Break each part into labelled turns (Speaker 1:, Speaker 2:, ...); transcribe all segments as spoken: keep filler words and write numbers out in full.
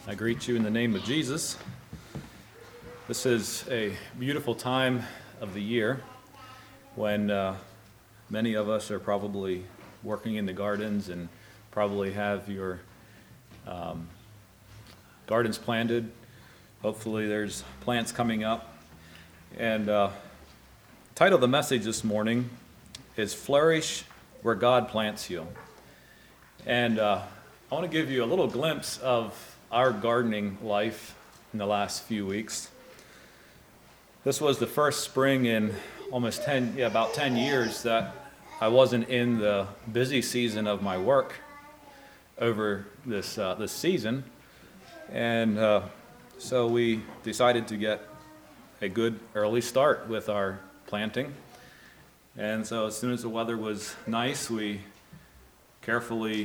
Speaker 1: I greet you in the name of Jesus. This is a beautiful time of the year when uh, many of us are probably working in the gardens and probably have your um, gardens planted. Hopefully there's plants coming up. And uh, the title of the message this morning is Flourish Where God Plants You. And uh, I want to give you a little glimpse of our gardening life in the last few weeks. This was the first spring in almost ten, yeah, about ten years that I wasn't in the busy season of my work over this uh, this season, and uh, so we decided to get a good early start with our planting. And so as soon as the weather was nice, we carefully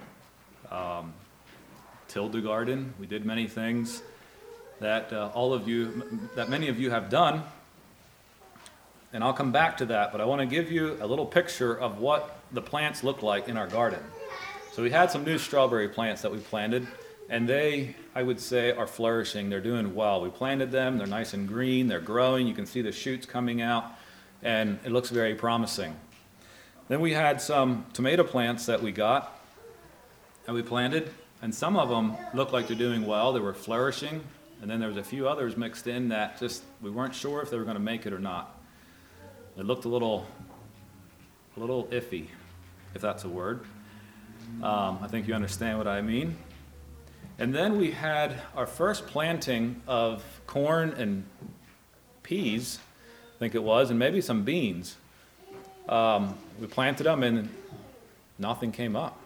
Speaker 1: um, tilled the garden. We did many things that uh, all of you, that many of you have done, and I'll come back to that, but I want to give you a little picture of what the plants look like in our garden. So we had some new strawberry plants that we planted, and they, I would say, are flourishing. They're doing well. We planted them. They're nice and green. They're growing. You can see the shoots coming out, and it looks very promising. Then we had some tomato plants that we got, and we planted, and some of them looked like they're doing well. They were flourishing, and then there was a few others mixed in that just, we weren't sure if they were going to make it or not. It looked a little, a little iffy, if that's a word. Um, I think you understand what I mean. And then we had our first planting of corn and peas, I think it was, and maybe some beans. Um, we planted them and nothing came up.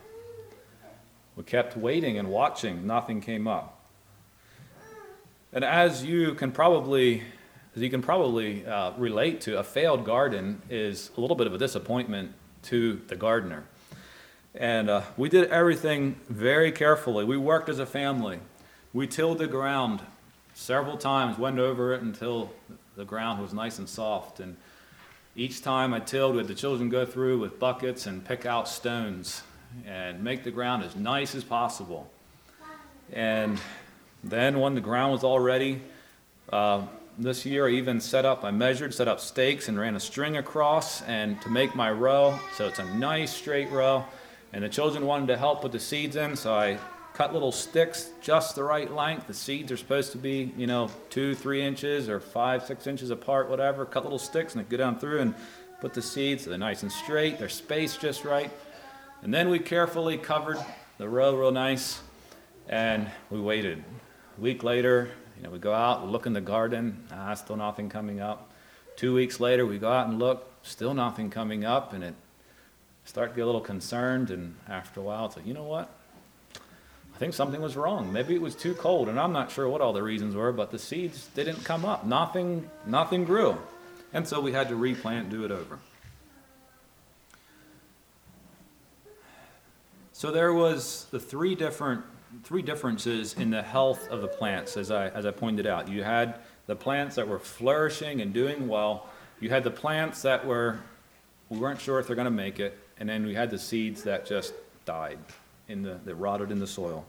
Speaker 1: We kept waiting and watching, nothing came up. And as you can probably, as you can probably uh, relate to, a failed garden is a little bit of a disappointment to the gardener. And uh, we did everything very carefully. We worked as a family. We tilled the ground several times, went over it until the ground was nice and soft. And each time I tilled, we had the children go through with buckets and pick out stones and make the ground as nice as possible. And then when the ground was all ready, uh, this year I even set up, I measured, set up stakes and ran a string across and to make my row, so it's a nice straight row. And the children wanted to help put the seeds in, so I cut little sticks just the right length. The seeds are supposed to be, you know, two, three inches or five, six inches apart, whatever. Cut little sticks and go down through and put the seeds, so they're nice and straight, they're spaced just right. And then we carefully covered the row real nice, and we waited. A week later, you know, we go out, we look in the garden, ah, still nothing coming up. Two weeks later, we go out and look, still nothing coming up, and it start to get a little concerned, and after a while, it's like, you know what? I think something was wrong. Maybe it was too cold, and I'm not sure what all the reasons were, but the seeds didn't come up. Nothing, nothing grew. And so we had to replant, do it over. So there was the three different three differences in the health of the plants, as I as I pointed out. You had the plants that were flourishing and doing well. You had the plants that were, we weren't sure if they're going to make it, and then we had the seeds that just died, in the that rotted in the soil.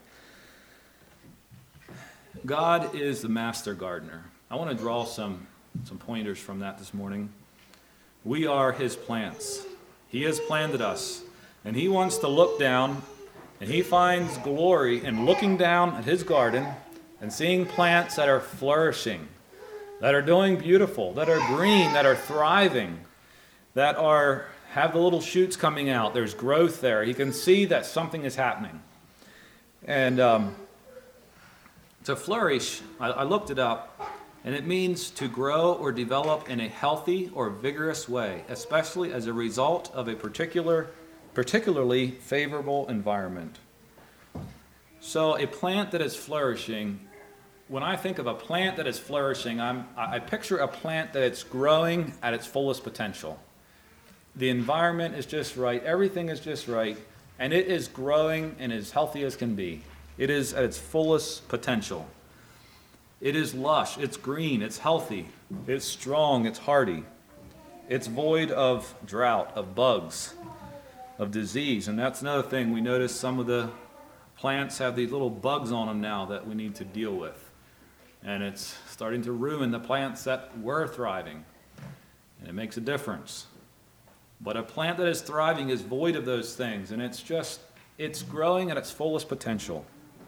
Speaker 1: God is the master gardener. I want to draw some some pointers from that this morning. We are His plants. He has planted us. And He wants to look down, and He finds glory in looking down at His garden and seeing plants that are flourishing, that are doing beautiful, that are green, that are thriving, that are have the little shoots coming out. There's growth there. He can see that something is happening. And um, to flourish, I, I looked it up, and it means to grow or develop in a healthy or vigorous way, especially as a result of a particular particularly favorable environment. So a plant that is flourishing, when I think of a plant that is flourishing, I'm, I picture a plant that it's growing at its fullest potential. The environment is just right, everything is just right, and it is growing and as healthy as can be. It is at its fullest potential. It is lush, it's green, it's healthy, it's strong, it's hardy. It's void of drought, of bugs, of disease. And that's another thing. We notice some of the plants have these little bugs on them now that we need to deal with. And it's starting to ruin the plants that were thriving. And it makes a difference. But a plant that is thriving is void of those things, and it's just, it's growing at its fullest potential.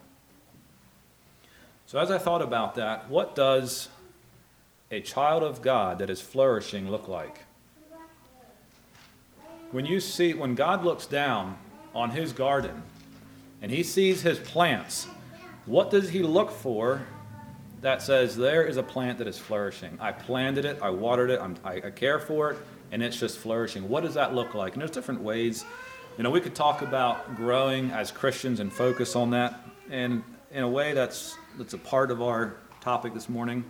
Speaker 1: So as I thought about that, what does a child of God that is flourishing look like? When you see, when God looks down on his garden and he sees his plants, what does he look for that says there is a plant that is flourishing? I planted it, I watered it, I'm, I, I care for it, and it's just flourishing. What does that look like? And there's different ways. You know, we could talk about growing as Christians and focus on that, and in a way that's that's a part of our topic this morning.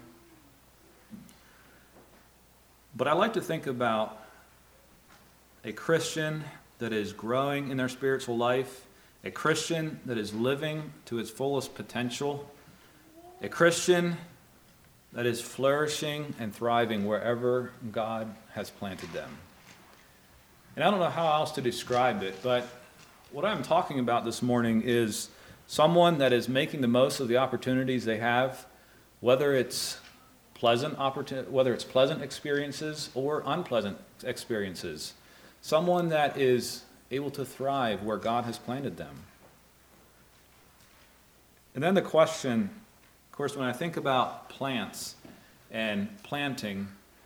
Speaker 1: But I like to think about a Christian that is growing in their spiritual life, a Christian that is living to its fullest potential, a Christian that is flourishing and thriving wherever God has planted them. And I don't know how else to describe it, but what I'm talking about this morning is someone that is making the most of the opportunities they have, whether it's pleasant opportun- whether it's pleasant experiences or unpleasant experiences. Someone that is able to thrive where God has planted them. And then the question, of course, when I think about plants and planting,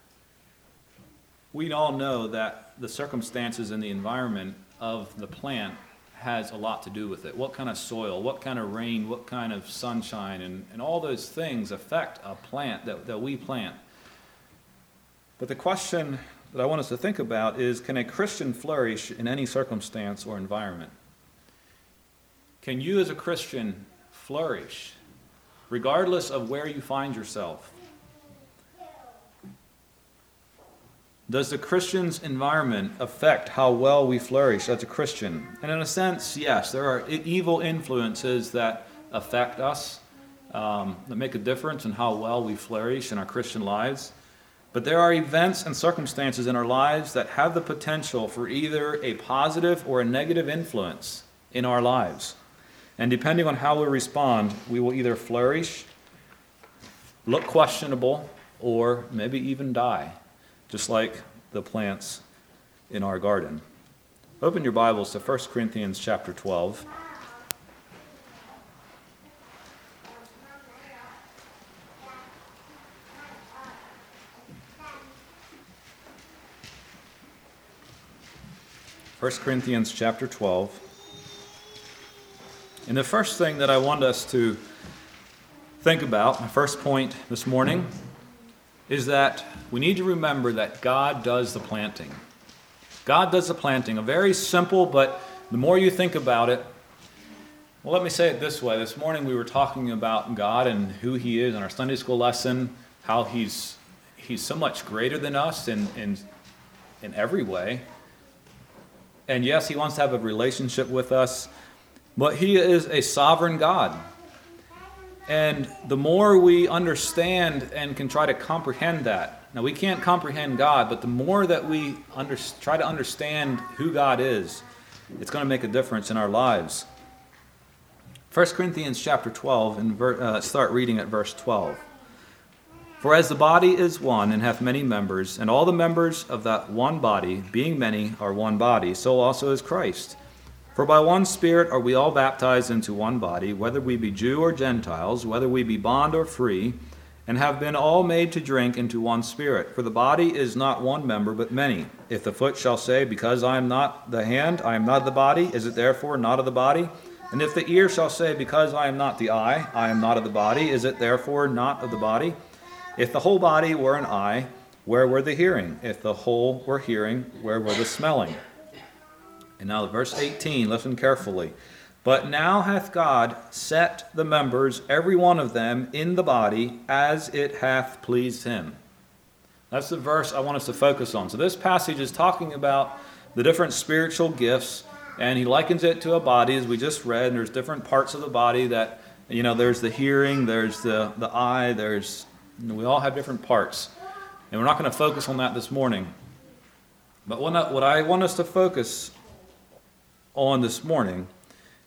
Speaker 1: we all know that the circumstances and the environment of the plant has a lot to do with it. What kind of soil, what kind of rain, what kind of sunshine, and, and all those things affect a plant that, that we plant. But the question that I want us to think about is, can a Christian flourish in any circumstance or environment? Can you as a Christian flourish regardless of where you find yourself? Does the Christian's environment affect how well we flourish as a Christian? And in a sense, yes, there are evil influences that affect us, um, that make a difference in how well we flourish in our Christian lives. But there are events and circumstances in our lives that have the potential for either a positive or a negative influence in our lives. And depending on how we respond, we will either flourish, look questionable, or maybe even die, just like the plants in our garden. Open your Bibles to First Corinthians chapter twelve. First Corinthians chapter twelve. And the first thing that I want us to think about, my first point this morning, is that we need to remember that God does the planting. God does the planting. A very simple, but the more you think about it, well, let me say it this way. This morning we were talking about God and who He is in our Sunday school lesson, how He's He's so much greater than us in, in, in every way. And yes, He wants to have a relationship with us, but He is a sovereign God. And the more we understand and can try to comprehend that, now we can't comprehend God, but the more that we under, try to understand who God is, it's going to make a difference in our lives. First Corinthians chapter twelve, and ver, uh, start reading at verse twelve. For as the body is one and hath many members, and all the members of that one body, being many, are one body, so also is Christ. For by one Spirit are we all baptized into one body, whether we be Jew or Gentiles, whether we be bond or free, and have been all made to drink into one Spirit. For the body is not one member, but many. If the foot shall say, because I am not the hand, I am not of the body, is it therefore not of the body? And if the ear shall say, because I am not the eye, I am not of the body, is it therefore not of the body? If the whole body were an eye, where were the hearing? If the whole were hearing, where were the smelling? And now verse eighteen, listen carefully. But now hath God set the members, every one of them, in the body, as it hath pleased Him. That's the verse I want us to focus on. So this passage is talking about the different spiritual gifts, and he likens it to a body, as we just read. And there's different parts of the body that, you know, there's the hearing, there's the, the eye, there's, you know, we all have different parts. And we're not going to focus on that this morning. But what I, what I want us to focus on this morning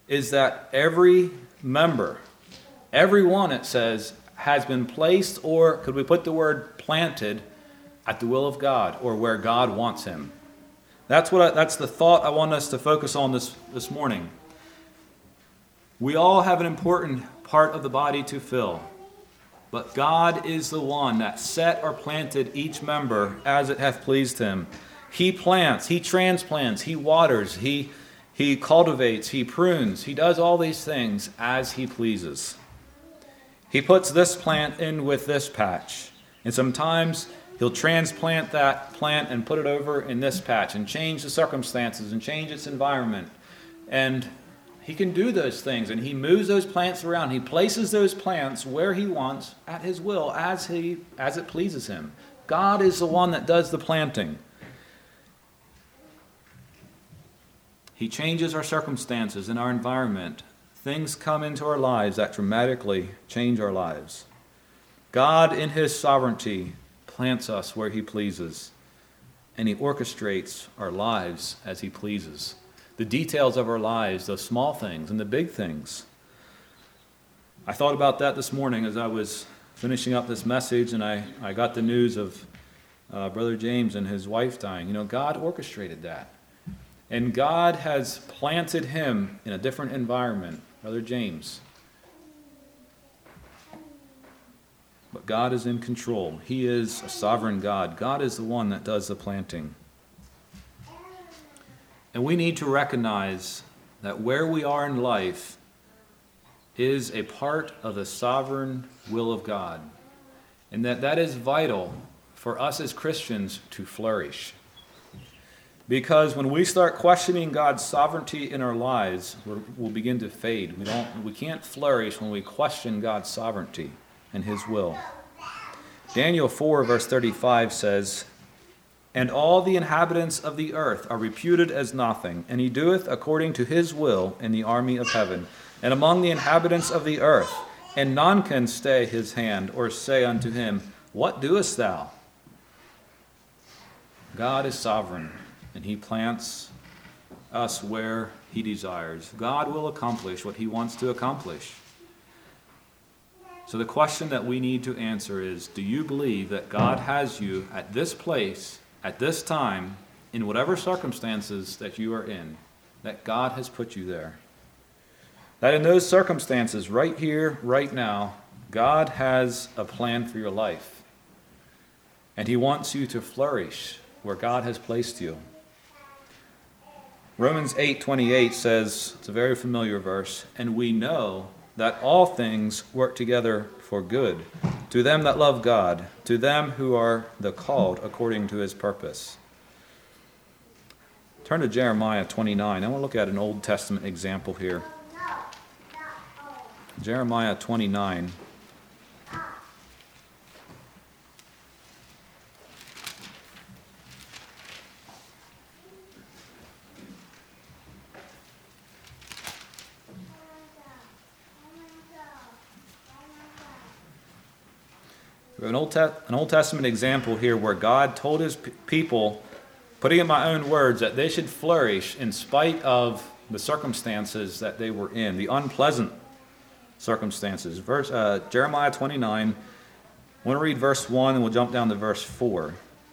Speaker 1: is that every member, everyone, it says, has been placed, or could we put the word planted, at the will of God, or where God wants him. That's what I, that's the thought I want us to focus on this, this morning. We all have an important part of the body to fill, but God is the one that set or planted each member as it hath pleased him. He plants, he transplants, he waters, he, he cultivates, he prunes, he does all these things as he pleases. He puts this plant in with this patch, and sometimes he'll transplant that plant and put it over in this patch and change the circumstances and change its environment. And he can do those things, and he moves those plants around. He places those plants where he wants at his will as he as it pleases him. God is the one that does the planting. He changes our circumstances and our environment. Things come into our lives that dramatically change our lives. God, in his sovereignty, plants us where he pleases, and he orchestrates our lives as he pleases. The details of our lives, the small things and the big things. I thought about that this morning as I was finishing up this message, and I, I got the news of uh, Brother James and his wife dying. You know, God orchestrated that. And God has planted him in a different environment, Brother James. But God is in control. He is a sovereign God. God is the one that does the planting. And we need to recognize that where we are in life is a part of the sovereign will of God. And that that is vital for us as Christians to flourish. Because when we start questioning God's sovereignty in our lives, we're, we'll begin to fade. We don't, we can't flourish when we question God's sovereignty and his will. Daniel four, verse thirty-five says, "And all the inhabitants of the earth are reputed as nothing, and he doeth according to his will in the army of heaven, and among the inhabitants of the earth, and none can stay his hand, or say unto him, What doest thou?" God is sovereign, and he plants us where he desires. God will accomplish what he wants to accomplish. So the question that we need to answer is, do you believe that God has you at this place, at this time, in whatever circumstances that you are in, that God has put you there? That in those circumstances, right here, right now, God has a plan for your life. And he wants you to flourish where God has placed you. Romans eight twenty-eight says, it's a very familiar verse, "And we know that all things work together for good, to them that love God, to them who are the called according to his purpose." Turn to Jeremiah twenty-nine. I want to look at an Old Testament example here. Jeremiah twenty-nine. We have an Old, Te- an Old Testament example here where God told his p- people, putting in my own words, that they should flourish in spite of the circumstances that they were in, the unpleasant circumstances. Verse uh, Jeremiah twenty-nine, I want to read verse one and we'll jump down to verse four.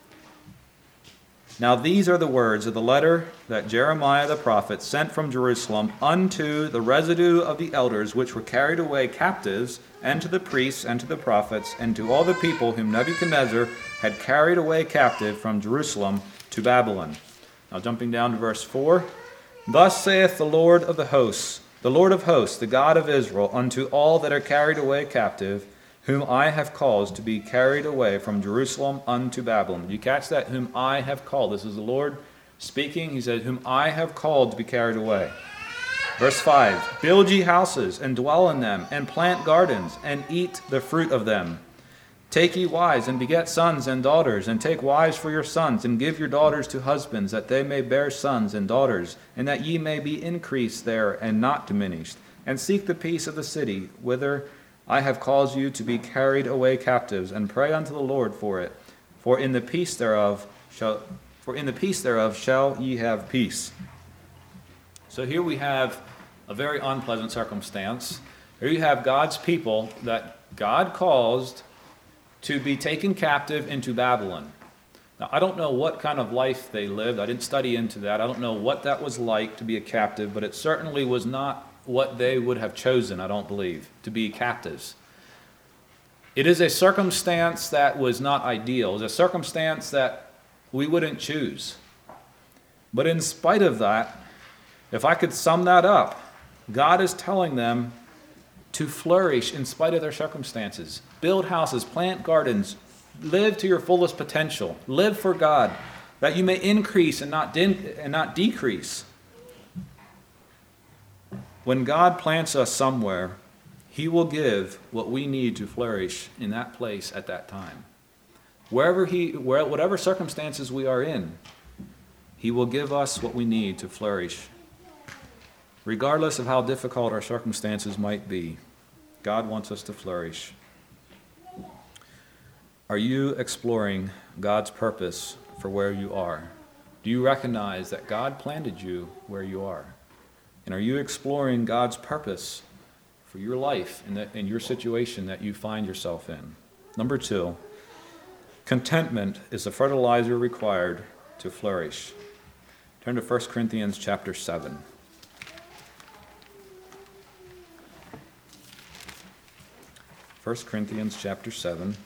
Speaker 1: "Now these are the words of the letter that Jeremiah the prophet sent from Jerusalem unto the residue of the elders which were carried away captives, and to the priests and to the prophets, and to all the people whom Nebuchadnezzar had carried away captive from Jerusalem to Babylon." Now jumping down to verse four. "Thus saith the Lord of the hosts, the Lord of hosts, the God of Israel, unto all that are carried away captive, whom I have caused to be carried away from Jerusalem unto Babylon." Did you catch that? Whom I have called. This is the Lord speaking. He said, whom I have called to be carried away. Verse five, "Build ye houses, and dwell in them, and plant gardens, and eat the fruit of them. Take ye wives, and beget sons and daughters, and take wives for your sons, and give your daughters to husbands, that they may bear sons and daughters, and that ye may be increased there, and not diminished. And seek the peace of the city, whither I have caused you to be carried away captives, and pray unto the Lord for it. For in the peace thereof shall, for in the peace thereof shall ye have peace." So here we have a very unpleasant circumstance. Here you have God's people that God caused to be taken captive into Babylon. Now, I don't know what kind of life they lived. I didn't study into that. I don't know what that was like to be a captive, but it certainly was not what they would have chosen, I don't believe, to be captives. It is a circumstance that was not ideal. It was a circumstance that we wouldn't choose. But in spite of that, if I could sum that up, God is telling them to flourish in spite of their circumstances. Build houses, plant gardens, live to your fullest potential. Live for God, that you may increase and not de- and not decrease. When God plants us somewhere, He will give what we need to flourish in that place at that time. Wherever He, where, whatever circumstances we are in, He will give us what we need to flourish. Regardless of how difficult our circumstances might be, God wants us to flourish. Are you exploring God's purpose for where you are? Do you recognize that God planted you where you are? And are you exploring God's purpose for your life and in, in your situation that you find yourself in? Number two, contentment is the fertilizer required to flourish. Turn to First Corinthians chapter seven. First Corinthians chapter seven.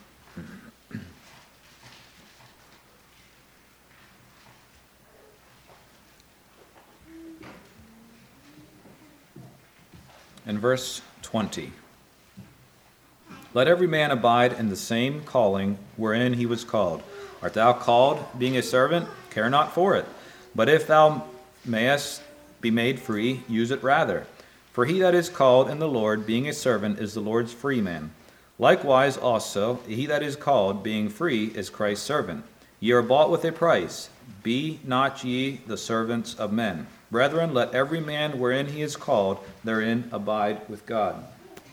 Speaker 1: And verse twenty. Let every man abide in the same calling wherein he was called. Art thou called, being a servant? Care not for it. But if thou mayest be made free, use it rather. For he that is called in the Lord, being a servant, is the Lord's free man. Likewise also, he that is called, being free, is Christ's servant. Ye are bought with a price. Be not ye the servants of men. Brethren, let every man wherein he is called, therein abide with God.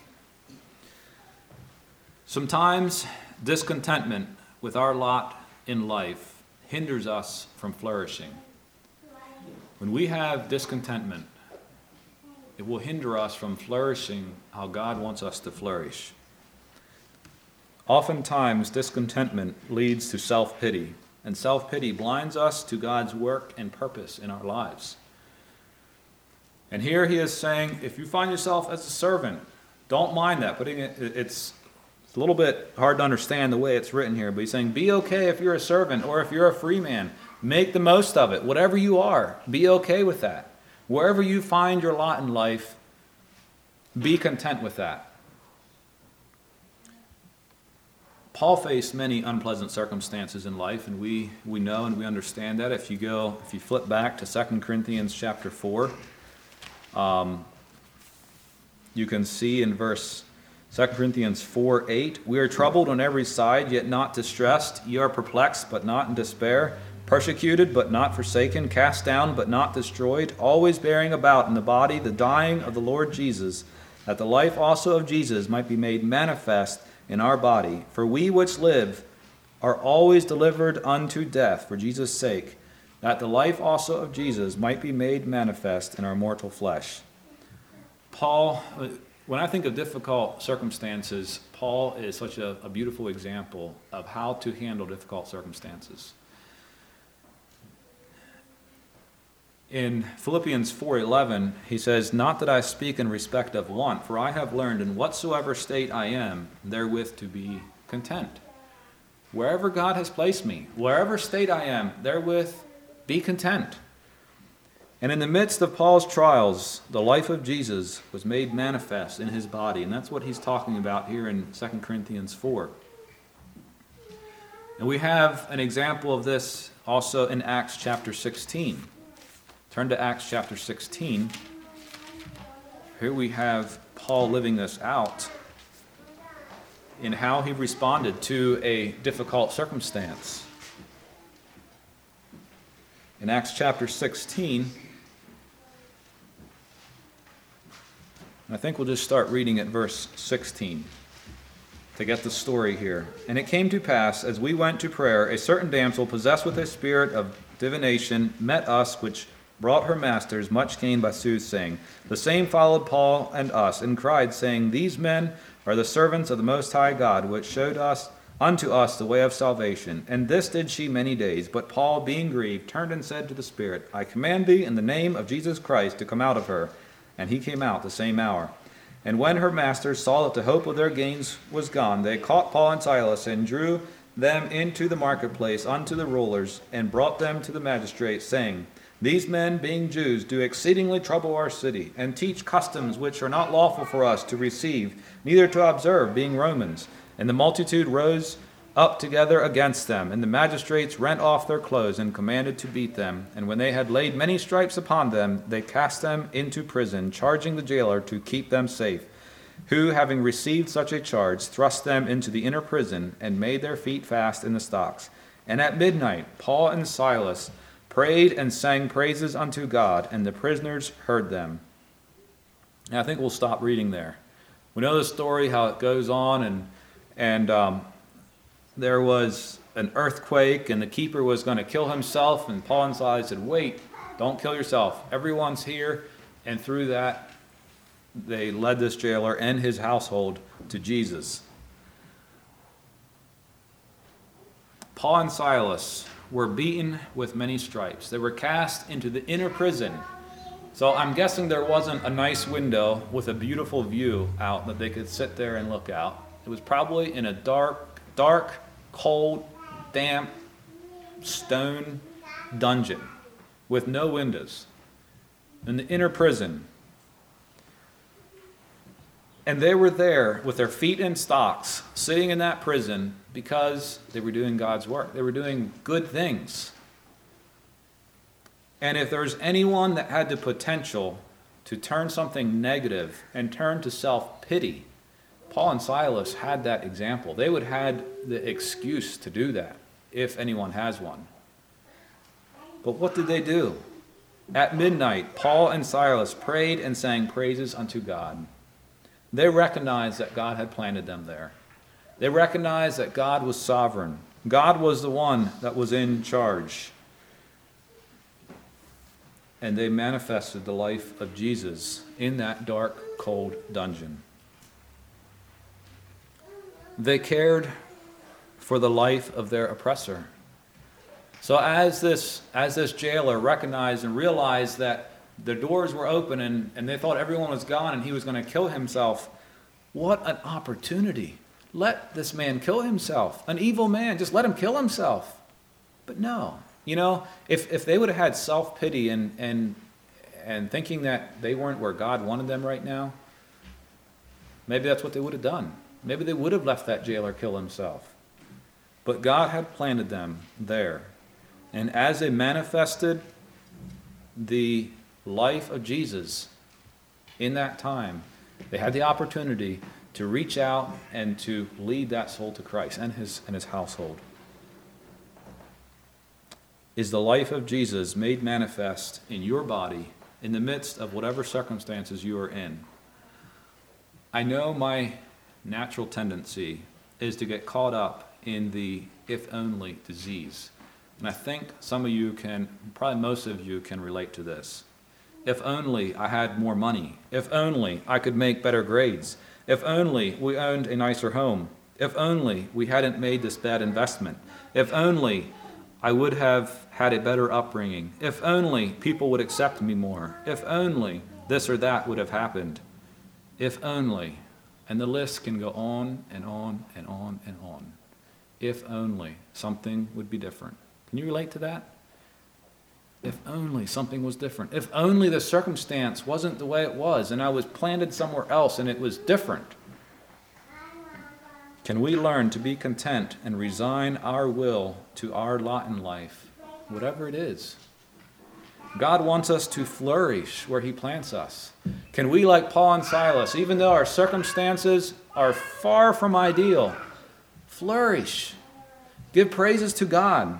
Speaker 1: Sometimes discontentment with our lot in life hinders us from flourishing. When we have discontentment, it will hinder us from flourishing how God wants us to flourish. Oftentimes, discontentment leads to self-pity, and self-pity blinds us to God's work and purpose in our lives. And here he is saying, if you find yourself as a servant, don't mind that. Putting it, it's a little bit hard to understand the way it's written here, but he's saying, be okay if you're a servant or if you're a free man. Make the most of it. Whatever you are, be okay with that. Wherever you find your lot in life, be content with that. Paul faced many unpleasant circumstances in life, and we, we know and we understand that. If you go, if you flip back to Second Corinthians chapter four, um, you can see in verse Second Corinthians four eight, we are troubled on every side, yet not distressed. Ye are perplexed, but not in despair. Persecuted, but not forsaken. Cast down, but not destroyed. Always bearing about in the body the dying of the Lord Jesus, that the life also of Jesus might be made manifest in our body. For we which live are always delivered unto death for Jesus' sake, that the life also of Jesus might be made manifest in our mortal flesh. Paul, when I think of difficult circumstances, Paul is such a, a beautiful example of how to handle difficult circumstances. In Philippians four eleven, he says, not that I speak in respect of want, for I have learned in whatsoever state I am, therewith to be content. Wherever God has placed me, wherever state I am, therewith be content. And in the midst of Paul's trials, the life of Jesus was made manifest in his body, and that's what he's talking about here in Second Corinthians four. And we have an example of this also in Acts chapter sixteen. Turn to Acts chapter sixteen. Here we have Paul living this out in how he responded to a difficult circumstance. In Acts chapter sixteen, I think we'll just start reading at verse sixteen to get the story here. And it came to pass, as we went to prayer, a certain damsel possessed with a spirit of divination met us, which brought her masters much gain by soothsaying. The same followed Paul and us, and cried, saying, These men are the servants of the Most High God, which showed us unto us the way of salvation. And this did she many days. But Paul, being grieved, turned and said to the Spirit, I command thee in the name of Jesus Christ to come out of her. And he came out the same hour. And when her masters saw that the hope of their gains was gone, they caught Paul and Silas, and drew them into the marketplace unto the rulers, and brought them to the magistrates, saying, These men, being Jews, do exceedingly trouble our city, and teach customs which are not lawful for us to receive, neither to observe, being Romans. And the multitude rose up together against them, and the magistrates rent off their clothes, and commanded to beat them. And when they had laid many stripes upon them, they cast them into prison, charging the jailer to keep them safe, who, having received such a charge, thrust them into the inner prison, and made their feet fast in the stocks. And at midnight Paul and Silas prayed and sang praises unto God, and the prisoners heard them. And I think we'll stop reading there. We know the story, how it goes on, and and um, there was an earthquake, and the keeper was going to kill himself, and Paul and Silas said, wait, don't kill yourself. Everyone's here. And through that, they led this jailer and his household to Jesus. Paul and Silas were beaten with many stripes. They were cast into the inner prison. So I'm guessing there wasn't a nice window with a beautiful view out that they could sit there and look out. It was probably in a dark, dark, cold, damp, stone dungeon with no windows in the inner prison. And they were there with their feet in stocks, sitting in that prison because they were doing God's work. They were doing good things. And if there's anyone that had the potential to turn something negative and turn to self-pity, Paul and Silas had that example. They would have had the excuse to do that, if anyone has one. But what did they do? At midnight, Paul and Silas prayed and sang praises unto God. They recognized that God had planted them there. They recognized that God was sovereign. God was the one that was in charge. And they manifested the life of Jesus in that dark, cold dungeon. They cared for the life of their oppressor. So as this as this jailer recognized and realized that the doors were open and, and they thought everyone was gone and he was going to kill himself, what an opportunity. Let this man kill himself. An evil man, just let him kill himself. But no. You know, if, if they would have had self-pity and, and, and thinking that they weren't where God wanted them right now, maybe that's what they would have done. Maybe they would have left that jailer kill himself. But God had planted them there. And as they manifested the life of Jesus in that time, they had the opportunity to reach out and to lead that soul to Christ and his, and his household. Is the life of Jesus made manifest in your body in the midst of whatever circumstances you are in? I know my natural tendency is to get caught up in the if-only disease. And I think some of you can, probably most of you can relate to this. If only I had more money. If only I could make better grades. If only we owned a nicer home. If only we hadn't made this bad investment. If only I would have had a better upbringing. If only people would accept me more. If only this or that would have happened. If only. And the list can go on and on and on and on. If only something would be different. Can you relate to that? If only something was different. If only the circumstance wasn't the way it was and I was planted somewhere else and it was different. Can we learn to be content and resign our will to our lot in life, whatever it is? God wants us to flourish where he plants us. Can we, like Paul and Silas, even though our circumstances are far from ideal, flourish? Give praises to God.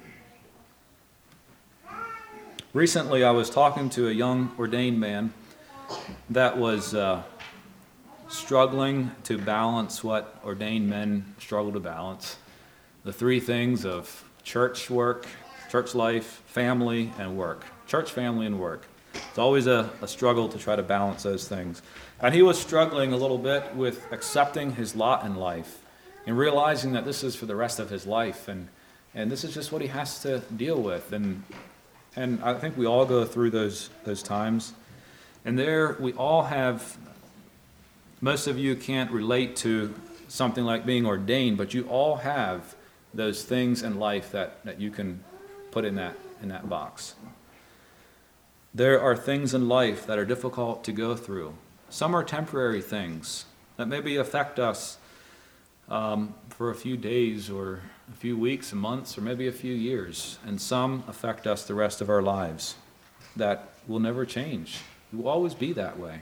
Speaker 1: Recently, I was talking to a young ordained man that was uh, struggling to balance what ordained men struggle to balance. The three things of church work, church life, family, and work. church family and work. It's always a, a struggle to try to balance those things. And he was struggling a little bit with accepting his lot in life and realizing that this is for the rest of his life, and, and this is just what he has to deal with. And and I think we all go through those those times. And there we all have, most of you can't relate to something like being ordained, but you all have those things in life that, that you can put in that in that box. There are things in life that are difficult to go through. Some are temporary things that maybe affect us um, for a few days or a few weeks, months, or maybe a few years. And some affect us the rest of our lives that will never change. It will always be that way.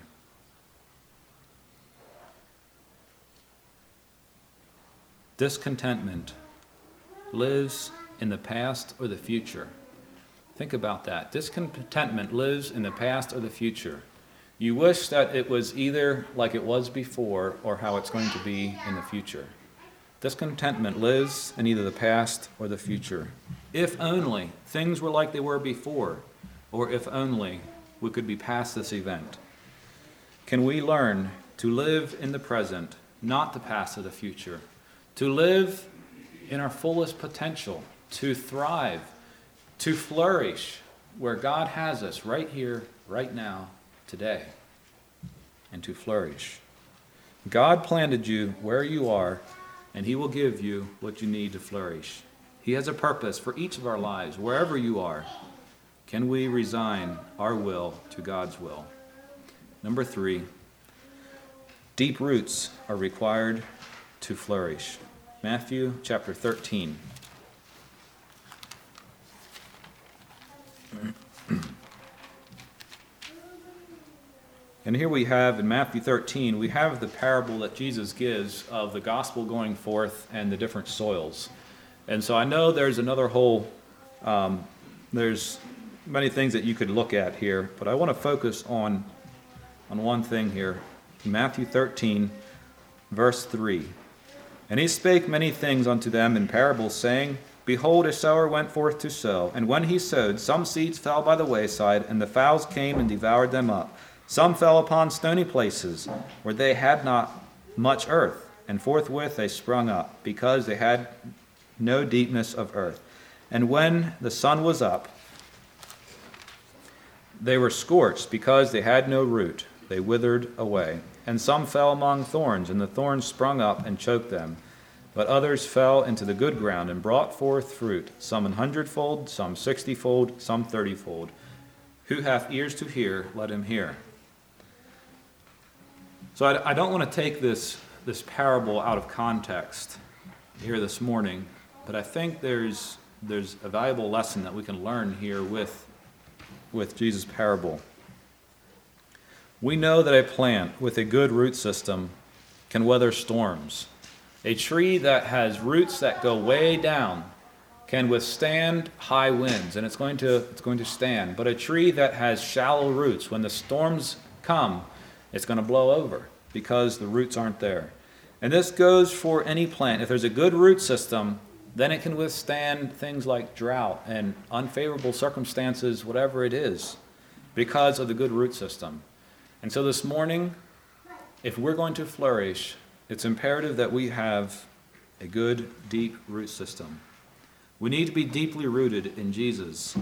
Speaker 1: Discontentment lives in the past or the future. Think about that. Discontentment lives in the past or the future. You wish that it was either like it was before or how it's going to be in the future. Discontentment lives in either the past or the future. If only things were like they were before, or if only we could be past this event. Can we learn to live in the present, not the past or the future? To live in our fullest potential, to thrive, to flourish where God has us right here, right now, today, and to flourish. God planted you where you are, and he will give you what you need to flourish. He has a purpose for each of our lives, wherever you are. Can we resign our will to God's will? Number three, deep roots are required to flourish. Matthew chapter thirteen. And here we have in Matthew thirteen, we have the parable that Jesus gives of the gospel going forth and the different soils. And so I know there's another whole, um, there's many things that you could look at here, but I want to focus on, on one thing here. Matthew thirteen, verse three. And he spake many things unto them in parables, saying, Behold, a sower went forth to sow, and when he sowed, some seeds fell by the wayside, and the fowls came and devoured them up. Some fell upon stony places, where they had not much earth, and forthwith they sprung up, because they had no deepness of earth. And when the sun was up, they were scorched, because they had no root. They withered away. And some fell among thorns, and the thorns sprung up and choked them. But others fell into the good ground and brought forth fruit, some an hundredfold, some sixtyfold, some thirtyfold. Who hath ears to hear, let him hear. So I, I don't want to take this, this parable out of context here this morning, but I think there's, there's a valuable lesson that we can learn here with, with Jesus' parable. We know that a plant with a good root system can weather storms. A tree that has roots that go way down can withstand high winds, and it's going to it's going to stand. But a tree that has shallow roots, when the storms come, it's going to blow over because the roots aren't there. And this goes for any plant. If there's a good root system, then it can withstand things like drought and unfavorable circumstances, whatever it is, because of the good root system. And so this morning, if we're going to flourish, it's imperative that we have a good, deep root system. We need to be deeply rooted in Jesus.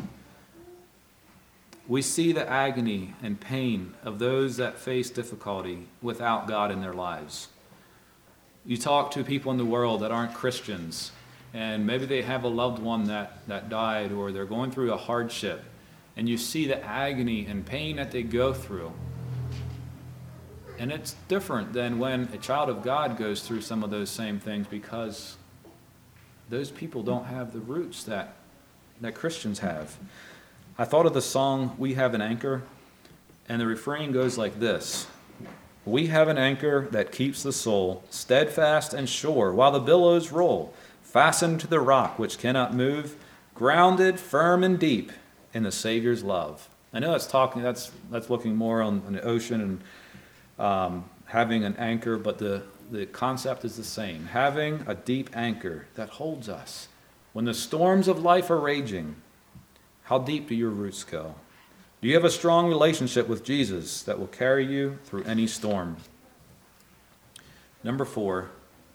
Speaker 1: We see the agony and pain of those that face difficulty without God in their lives. You talk to people in the world that aren't Christians, and maybe they have a loved one that, that died, or they're going through a hardship, and you see the agony and pain that they go through. And it's different than when a child of God goes through some of those same things, because those people don't have the roots that, that Christians have. I thought of the song, We Have an Anchor, and the refrain goes like this. We have an anchor that keeps the soul steadfast and sure while the billows roll, fastened to the rock which cannot move, grounded firm and deep in the Savior's love. I know that's talking, that's that's looking more on, on the ocean and Um, having an anchor, but the, the concept is the same. Having a deep anchor that holds us. When the storms of life are raging, how deep do your roots go? Do you have a strong relationship with Jesus that will carry you through any storm? Number four,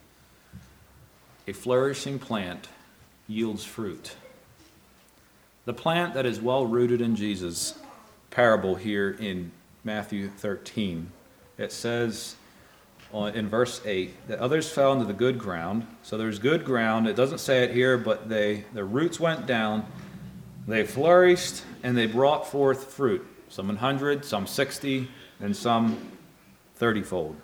Speaker 1: a flourishing plant yields fruit. The plant that is well rooted in Jesus, parable here in Matthew thirteen, it says in verse eight that others fell into the good ground. So there's good ground. It doesn't say it here, but they the roots went down, they flourished, and they brought forth fruit. Some one hundred, some sixty, and some thirty-fold.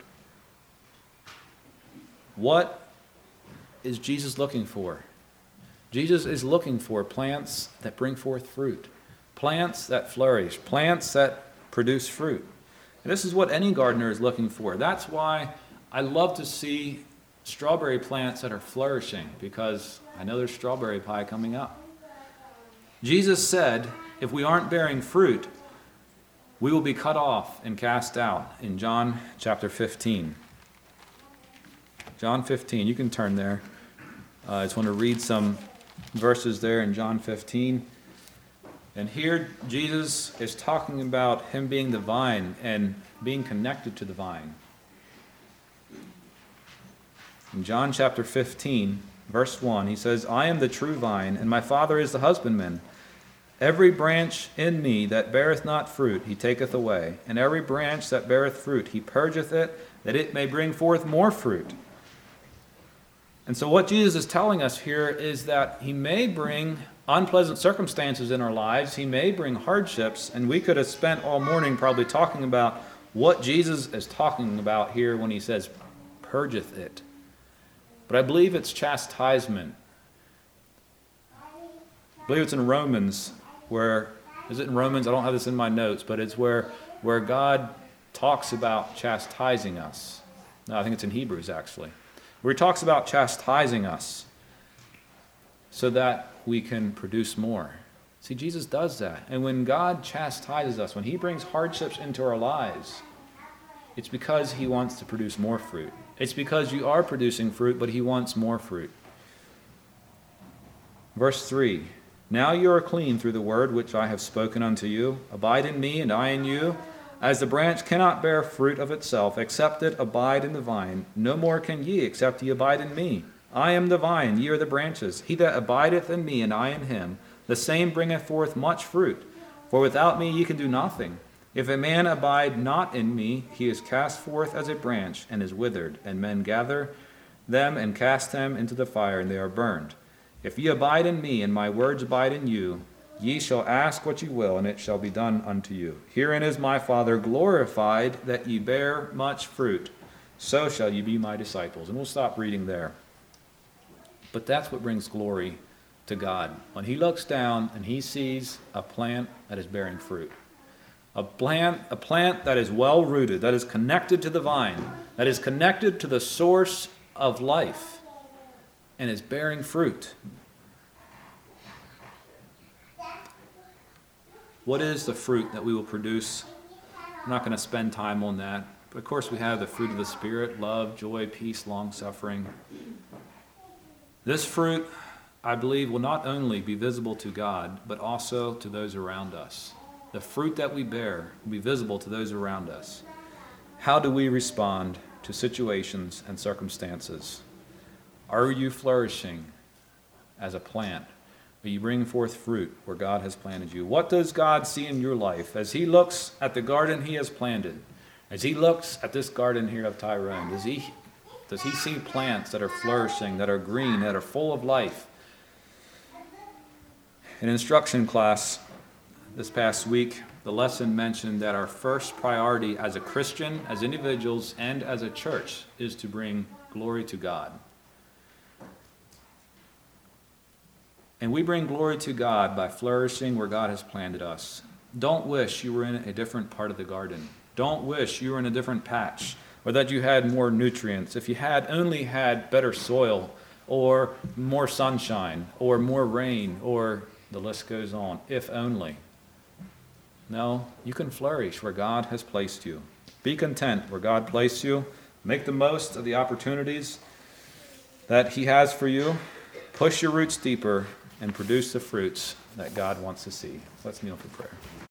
Speaker 1: What is Jesus looking for? Jesus is looking for plants that bring forth fruit, plants that flourish, plants that produce fruit. And this is what any gardener is looking for. That's why I love to see strawberry plants that are flourishing, because I know there's strawberry pie coming up. Jesus said, if we aren't bearing fruit, we will be cut off and cast out in John chapter fifteen. John fifteen, you can turn there. Uh, I just want to read some verses there in John fifteen. And here Jesus is talking about him being the vine and being connected to the vine. In John chapter fifteen, verse one, he says, I am the true vine, and my Father is the husbandman. Every branch in me that beareth not fruit, he taketh away. And every branch that beareth fruit, he purgeth it, that it may bring forth more fruit. And so what Jesus is telling us here is that he may bring unpleasant circumstances in our lives. He may bring hardships. And we could have spent all morning probably talking about what Jesus is talking about here when he says, purgeth it. But I believe it's chastisement. I believe it's in Romans where, is it in Romans? I don't have this in my notes, but it's where, where God talks about chastising us. No, I think it's in Hebrews actually. Where he talks about chastising us so that we can produce more. See, Jesus does that. And when God chastises us, when he brings hardships into our lives, it's because he wants to produce more fruit. It's because you are producing fruit, but he wants more fruit. Verse three, now you are clean through the word which I have spoken unto you. Abide in me, and I in you. As the branch cannot bear fruit of itself, except it abide in the vine, no more can ye, except ye abide in me. I am the vine, ye are the branches. He that abideth in me, and I in him, the same bringeth forth much fruit. For without me ye can do nothing. If a man abide not in me, he is cast forth as a branch, and is withered, and men gather them and cast them into the fire, and they are burned. If ye abide in me, and my words abide in you, ye shall ask what ye will, and it shall be done unto you. Herein is my Father glorified, that ye bear much fruit. So shall ye be my disciples. And we'll stop reading there. But that's what brings glory to God. When he looks down and he sees a plant that is bearing fruit. A plant, a plant that is well rooted, that is connected to the vine, that is connected to the source of life, and is bearing fruit. What is the fruit that we will produce? I'm not going to spend time on that. But of course we have the fruit of the Spirit, love, joy, peace, long-suffering. This fruit, I believe, will not only be visible to God, but also to those around us. The fruit that we bear will be visible to those around us. How do we respond to situations and circumstances? Are you flourishing as a plant? Are you bringing forth fruit where God has planted you? What does God see in your life as he looks at the garden he has planted? As he looks at this garden here of Tyrone, does he, does he see plants that are flourishing, that are green, that are full of life? In instruction class this past week, the lesson mentioned that our first priority as a Christian, as individuals, and as a church is to bring glory to God. And we bring glory to God by flourishing where God has planted us. Don't wish you were in a different part of the garden. Don't wish you were in a different patch, or that you had more nutrients. If you had only had better soil, or more sunshine, or more rain, or the list goes on, if only. No, you can flourish where God has placed you. Be content where God placed you. Make the most of the opportunities that he has for you. Push your roots deeper and produce the fruits that God wants to see. Let's kneel for prayer.